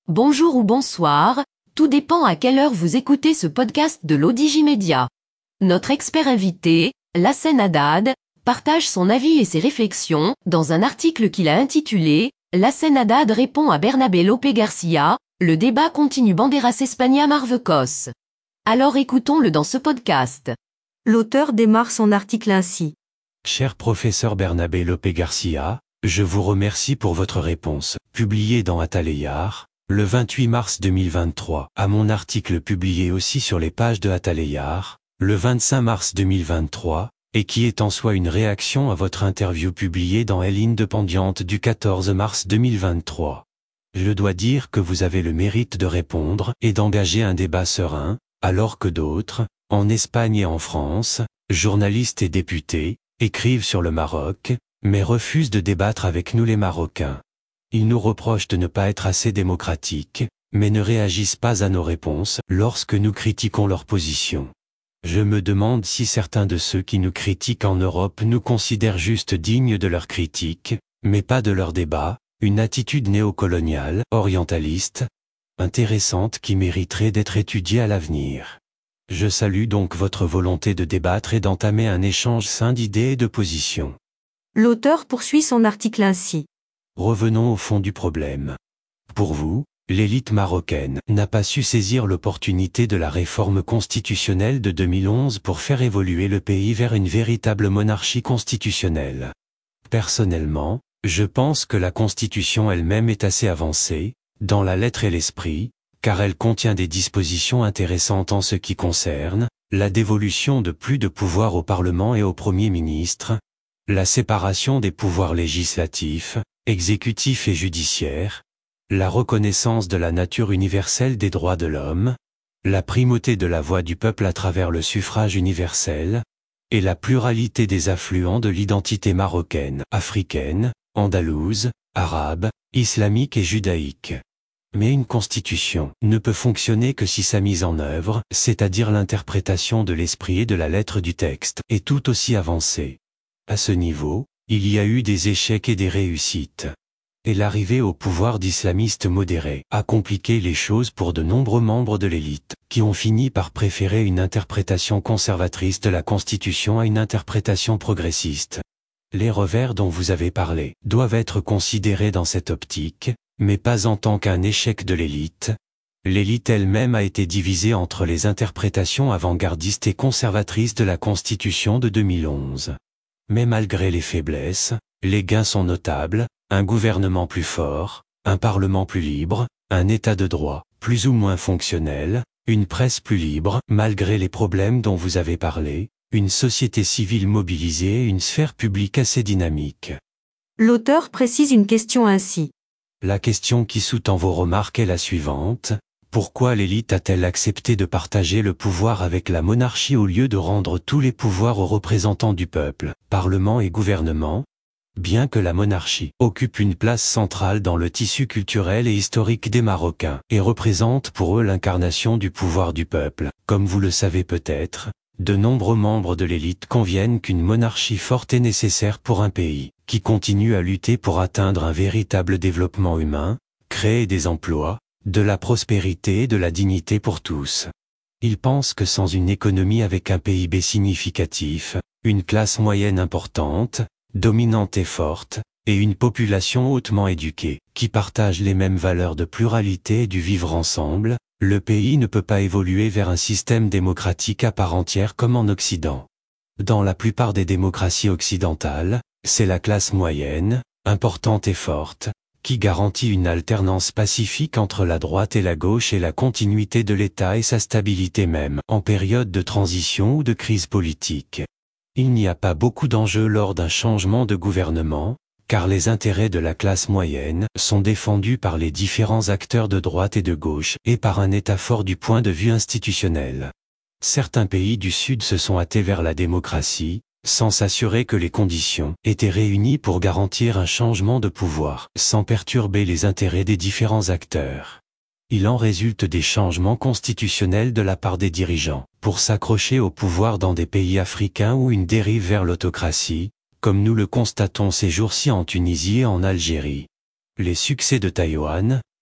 Bonjour ou bonsoir, tout dépend à quelle heure vous écoutez ce podcast de l'Odigimédia. Notre expert invité, Lassen Haddad, partage son avis et ses réflexions dans un article qu'il a intitulé « Lassen Haddad répond à Bernabé Lopé Garcia, le débat continue Banderas España Marvecos ». Alors écoutons-le dans ce podcast. L'auteur démarre son article ainsi. Cher professeur Bernabé Lopé Garcia, je vous remercie pour votre réponse, publiée dans Ataleyar, le 28 mars 2023, à mon article publié aussi sur les pages de Ataleyar, le 25 mars 2023, et qui est en soi une réaction à votre interview publiée dans El Independiente du 14 mars 2023. Je dois dire que vous avez le mérite de répondre et d'engager un débat serein, alors que d'autres, en Espagne et en France, journalistes et députés, écrivent sur le Maroc, mais refusent de débattre avec nous les Marocains. Ils nous reprochent de ne pas être assez démocratiques, mais ne réagissent pas à nos réponses lorsque nous critiquons leur position. Je me demande si certains de ceux qui nous critiquent en Europe nous considèrent juste dignes de leur critique, mais pas de leur débat, une attitude néocoloniale, orientaliste, intéressante qui mériterait d'être étudiée à l'avenir. Je salue donc votre volonté de débattre et d'entamer un échange sain d'idées et de positions. L'auteur poursuit son article ainsi. Revenons au fond du problème. Pour vous, l'élite marocaine n'a pas su saisir l'opportunité de la réforme constitutionnelle de 2011 pour faire évoluer le pays vers une véritable monarchie constitutionnelle. Personnellement, je pense que la Constitution elle-même est assez avancée, dans la lettre et l'esprit, car elle contient des dispositions intéressantes en ce qui concerne la dévolution de plus de pouvoir au Parlement et au Premier ministre, la séparation des pouvoirs législatifs, exécutifs et judiciaires, la reconnaissance de la nature universelle des droits de l'homme, la primauté de la voix du peuple à travers le suffrage universel, et la pluralité des affluents de l'identité marocaine, africaine, andalouse, arabe, islamique et judaïque. Mais une constitution ne peut fonctionner que si sa mise en œuvre, c'est-à-dire l'interprétation de l'esprit et de la lettre du texte, est tout aussi avancée. À ce niveau, il y a eu des échecs et des réussites. Et l'arrivée au pouvoir d'islamistes modérés a compliqué les choses pour de nombreux membres de l'élite, qui ont fini par préférer une interprétation conservatrice de la Constitution à une interprétation progressiste. Les revers dont vous avez parlé doivent être considérés dans cette optique, mais pas en tant qu'un échec de l'élite. L'élite elle-même a été divisée entre les interprétations avant-gardistes et conservatrices de la Constitution de 2011. Mais malgré les faiblesses, les gains sont notables, un gouvernement plus fort, un parlement plus libre, un état de droit plus ou moins fonctionnel, une presse plus libre malgré les problèmes dont vous avez parlé, une société civile mobilisée et une sphère publique assez dynamique. L'auteur précise une question ainsi. La question qui sous-tend vos remarques est la suivante. Pourquoi l'élite a-t-elle accepté de partager le pouvoir avec la monarchie au lieu de rendre tous les pouvoirs aux représentants du peuple, parlement et gouvernement? Bien que la monarchie occupe une place centrale dans le tissu culturel et historique des Marocains et représente pour eux l'incarnation du pouvoir du peuple, comme vous le savez peut-être, de nombreux membres de l'élite conviennent qu'une monarchie forte est nécessaire pour un pays qui continue à lutter pour atteindre un véritable développement humain, créer des emplois, de la prospérité et de la dignité pour tous. Ils pensent que sans une économie avec un PIB significatif, une classe moyenne importante, dominante et forte, et une population hautement éduquée, qui partage les mêmes valeurs de pluralité et du vivre ensemble, le pays ne peut pas évoluer vers un système démocratique à part entière comme en Occident. Dans la plupart des démocraties occidentales, c'est la classe moyenne, importante et forte, qui garantit une alternance pacifique entre la droite et la gauche et la continuité de l'État et sa stabilité même en période de transition ou de crise politique. Il n'y a pas beaucoup d'enjeux lors d'un changement de gouvernement, car les intérêts de la classe moyenne sont défendus par les différents acteurs de droite et de gauche et par un État fort du point de vue institutionnel. Certains pays du Sud se sont hâtés vers la démocratie, sans s'assurer que les conditions étaient réunies pour garantir un changement de pouvoir, sans perturber les intérêts des différents acteurs. Il en résulte des changements constitutionnels de la part des dirigeants, pour s'accrocher au pouvoir dans des pays africains ou une dérive vers l'autocratie, comme nous le constatons ces jours-ci en Tunisie et en Algérie. Les succès de Taïwan,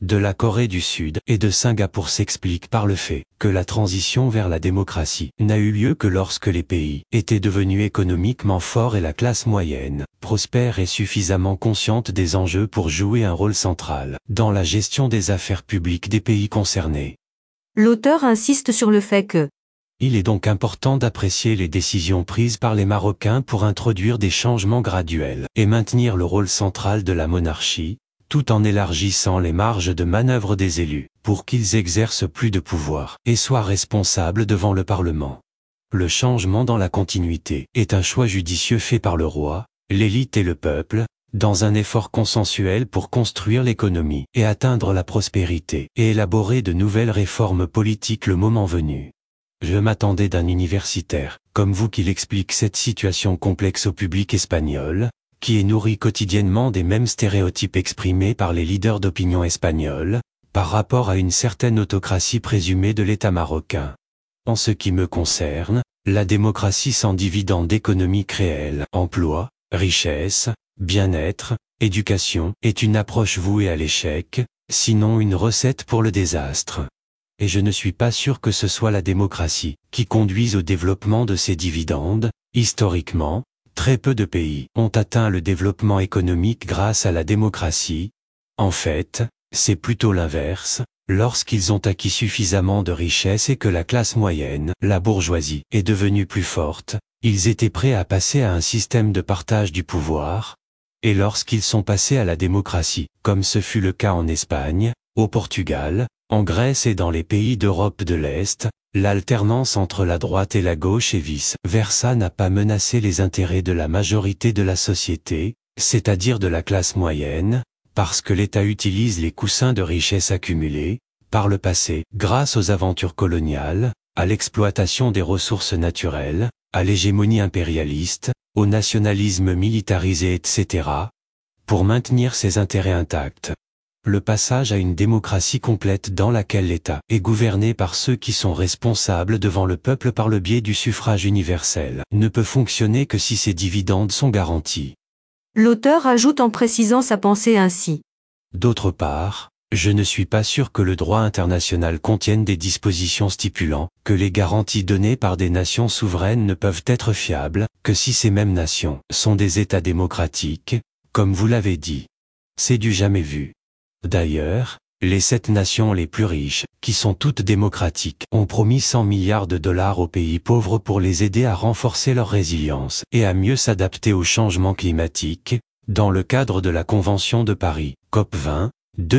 de la Corée du Sud et de Singapour s'explique par le fait que la transition vers la démocratie n'a eu lieu que lorsque les pays étaient devenus économiquement forts et la classe moyenne, prospère et suffisamment consciente des enjeux pour jouer un rôle central dans la gestion des affaires publiques des pays concernés. L'auteur insiste sur le fait que Il est donc important d'apprécier les décisions prises par les Marocains pour introduire des changements graduels et maintenir le rôle central de la monarchie, tout en élargissant les marges de manœuvre des élus, pour qu'ils exercent plus de pouvoir et soient responsables devant le Parlement. Le changement dans la continuité est un choix judicieux fait par le roi, l'élite et le peuple, dans un effort consensuel pour construire l'économie et atteindre la prospérité et élaborer de nouvelles réformes politiques le moment venu. Je m'attendais d'un universitaire, comme vous, qu'il explique cette situation complexe au public espagnol, qui est nourri quotidiennement des mêmes stéréotypes exprimés par les leaders d'opinion espagnols, par rapport à une certaine autocratie présumée de l'État marocain. En ce qui me concerne, la démocratie sans dividende économique réel, emploi, richesse, bien-être, éducation, est une approche vouée à l'échec, sinon une recette pour le désastre. Et je ne suis pas sûr que ce soit la démocratie qui conduise au développement de ces dividendes. Historiquement, très peu de pays ont atteint le développement économique grâce à la démocratie. En fait, c'est plutôt l'inverse, lorsqu'ils ont acquis suffisamment de richesses et que la classe moyenne, la bourgeoisie, est devenue plus forte, ils étaient prêts à passer à un système de partage du pouvoir. Et lorsqu'ils sont passés à la démocratie, comme ce fut le cas en Espagne, au Portugal, en Grèce et dans les pays d'Europe de l'Est, l'alternance entre la droite et la gauche et vice-versa n'a pas menacé les intérêts de la majorité de la société, c'est-à-dire de la classe moyenne, parce que l'État utilise les coussins de richesse accumulés, par le passé, grâce aux aventures coloniales, à l'exploitation des ressources naturelles, à l'hégémonie impérialiste, au nationalisme militarisé etc., pour maintenir ses intérêts intacts. Le passage à une démocratie complète dans laquelle l'État est gouverné par ceux qui sont responsables devant le peuple par le biais du suffrage universel ne peut fonctionner que si ces dividendes sont garantis. L'auteur ajoute en précisant sa pensée ainsi. D'autre part, je ne suis pas sûr que le droit international contienne des dispositions stipulant que les garanties données par des nations souveraines ne peuvent être fiables que si ces mêmes nations sont des États démocratiques, comme vous l'avez dit. C'est du jamais vu. D'ailleurs, les 7 nations les plus riches, qui sont toutes démocratiques, ont promis 100 milliards de dollars aux pays pauvres pour les aider à renforcer leur résilience et à mieux s'adapter au changement climatique, dans le cadre de la Convention de Paris, COP20,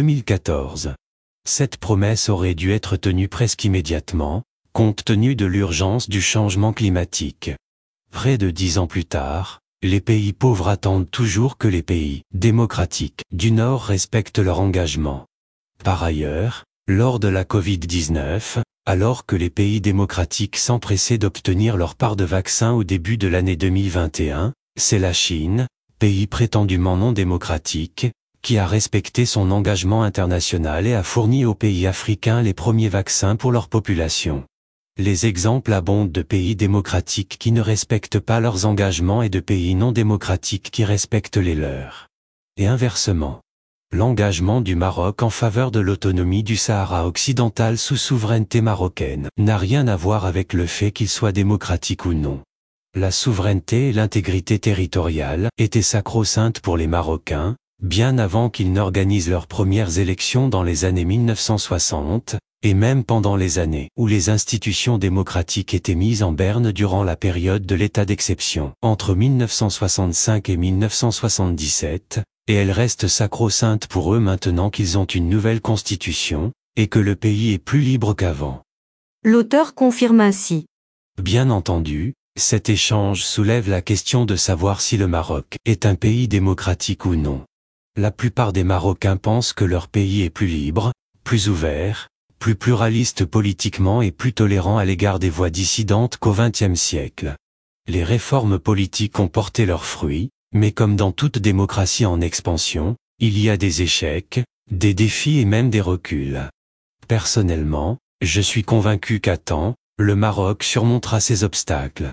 2014. Cette promesse aurait dû être tenue presque immédiatement, compte tenu de l'urgence du changement climatique. Près de 10 ans plus tard, les pays pauvres attendent toujours que les pays démocratiques du Nord respectent leur engagement. Par ailleurs, lors de la Covid-19, alors que les pays démocratiques s'empressaient d'obtenir leur part de vaccins au début de l'année 2021, c'est la Chine, pays prétendument non démocratique, qui a respecté son engagement international et a fourni aux pays africains les premiers vaccins pour leur population. Les exemples abondent de pays démocratiques qui ne respectent pas leurs engagements et de pays non démocratiques qui respectent les leurs. Et inversement. L'engagement du Maroc en faveur de l'autonomie du Sahara occidental sous souveraineté marocaine n'a rien à voir avec le fait qu'il soit démocratique ou non. La souveraineté et l'intégrité territoriale étaient sacro-saintes pour les Marocains, bien avant qu'ils n'organisent leurs premières élections dans les années 1960, et même pendant les années où les institutions démocratiques étaient mises en berne durant la période de l'état d'exception, entre 1965 et 1977, et elles restent sacro-saintes pour eux maintenant qu'ils ont une nouvelle constitution, et que le pays est plus libre qu'avant. L'auteur confirme ainsi. Bien entendu, cet échange soulève la question de savoir si le Maroc est un pays démocratique ou non. La plupart des Marocains pensent que leur pays est plus libre, plus ouvert, plus pluraliste politiquement et plus tolérant à l'égard des voix dissidentes qu'au XXe siècle. Les réformes politiques ont porté leurs fruits, mais comme dans toute démocratie en expansion, il y a des échecs, des défis et même des reculs. Personnellement, je suis convaincu qu'à temps, le Maroc surmontera ces obstacles.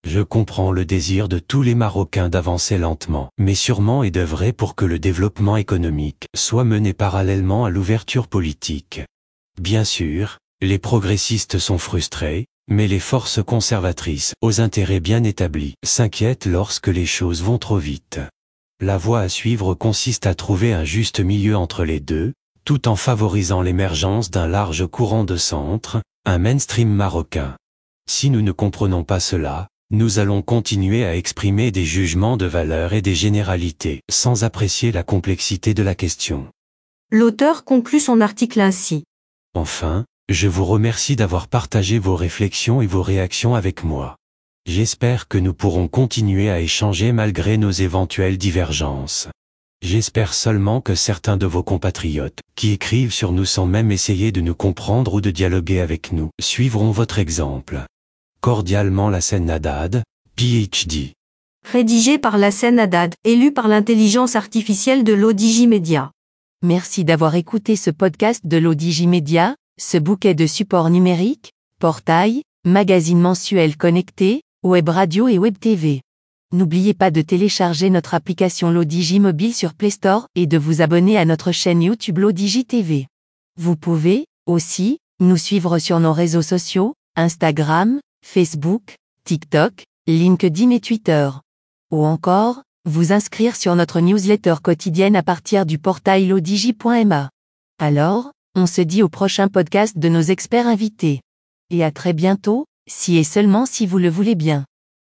Je comprends le désir de tous les Marocains d'avancer lentement, mais sûrement et d'œuvrer pour que le développement économique soit mené parallèlement à l'ouverture politique. Bien sûr, les progressistes sont frustrés, mais les forces conservatrices, aux intérêts bien établis, s'inquiètent lorsque les choses vont trop vite. La voie à suivre consiste à trouver un juste milieu entre les deux, tout en favorisant l'émergence d'un large courant de centre, un mainstream marocain. Si nous ne comprenons pas cela, nous allons continuer à exprimer des jugements de valeur et des généralités, sans apprécier la complexité de la question. L'auteur conclut son article ainsi. Enfin, je vous remercie d'avoir partagé vos réflexions et vos réactions avec moi. J'espère que nous pourrons continuer à échanger malgré nos éventuelles divergences. J'espère seulement que certains de vos compatriotes, qui écrivent sur nous sans même essayer de nous comprendre ou de dialoguer avec nous, suivront votre exemple. Cordialement Lassène Haddad, PhD. Rédigé par Lassène Haddad, élu par l'intelligence artificielle de l'Odigimédia. Merci d'avoir écouté ce podcast de l'Odigimédia, ce bouquet de supports numériques, portail, magazine mensuel connecté, web radio et web TV. N'oubliez pas de télécharger notre application l'Odigi Mobile sur Play Store et de vous abonner à notre chaîne YouTube l'Odigi TV. Vous pouvez, aussi, nous suivre sur nos réseaux sociaux, Instagram, Facebook, TikTok, LinkedIn et Twitter. Ou encore, vous inscrire sur notre newsletter quotidienne à partir du portail lodigi.ma. Alors, on se dit au prochain podcast de nos experts invités. Et à très bientôt, si et seulement si vous le voulez bien.